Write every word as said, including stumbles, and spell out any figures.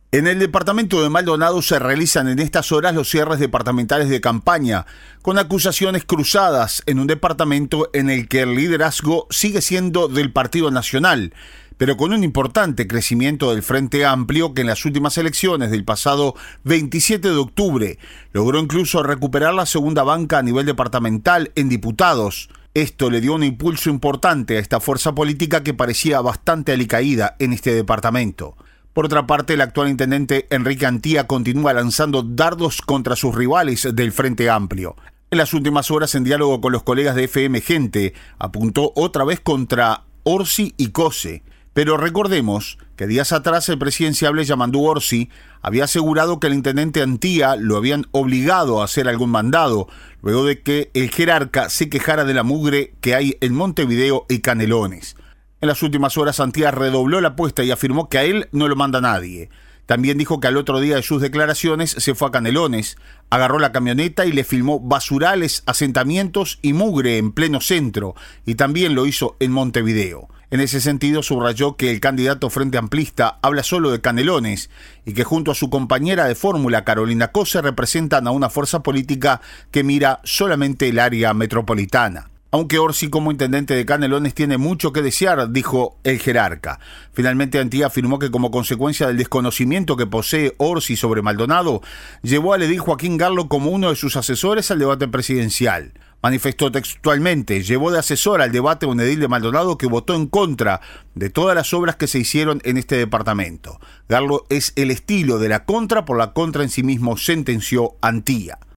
En el departamento de Maldonado se realizan en estas horas los cierres departamentales de campaña, con acusaciones cruzadas en un departamento en el que el liderazgo sigue siendo del Partido Nacional, pero con un importante crecimiento del Frente Amplio que en las últimas elecciones del pasado veintisiete de octubre logró incluso recuperar la segunda banca a nivel departamental en diputados. Esto le dio un impulso importante a esta fuerza política que parecía bastante alicaída en este departamento. Por otra parte, el actual intendente Enrique Antía continúa lanzando dardos contra sus rivales del Frente Amplio. En las últimas horas, en diálogo con los colegas de F M Gente, apuntó otra vez contra Orsi y Cose. Pero recordemos que días atrás el presidenciable Yamandú Orsi había asegurado que el intendente Antía lo habían obligado a hacer algún mandado, luego de que el jerarca se quejara de la mugre que hay en Montevideo y Canelones. En las últimas horas, Antía redobló la apuesta y afirmó que a él no lo manda nadie. También dijo que al otro día de sus declaraciones se fue a Canelones, agarró la camioneta y le filmó basurales, asentamientos y mugre en pleno centro, y también lo hizo en Montevideo. En ese sentido, subrayó que el candidato Frente Amplista habla solo de Canelones y que junto a su compañera de fórmula, Carolina Cose, representan a una fuerza política que mira solamente el área metropolitana. Aunque Orsi como intendente de Canelones tiene mucho que desear, dijo el jerarca. Finalmente Antía afirmó que como consecuencia del desconocimiento que posee Orsi sobre Maldonado, llevó al edil Joaquín Garlo como uno de sus asesores al debate presidencial. Manifestó textualmente, llevó de asesor al debate a un edil de Maldonado que votó en contra de todas las obras que se hicieron en este departamento. Garlo es el estilo de la contra por la contra en sí mismo, sentenció Antía.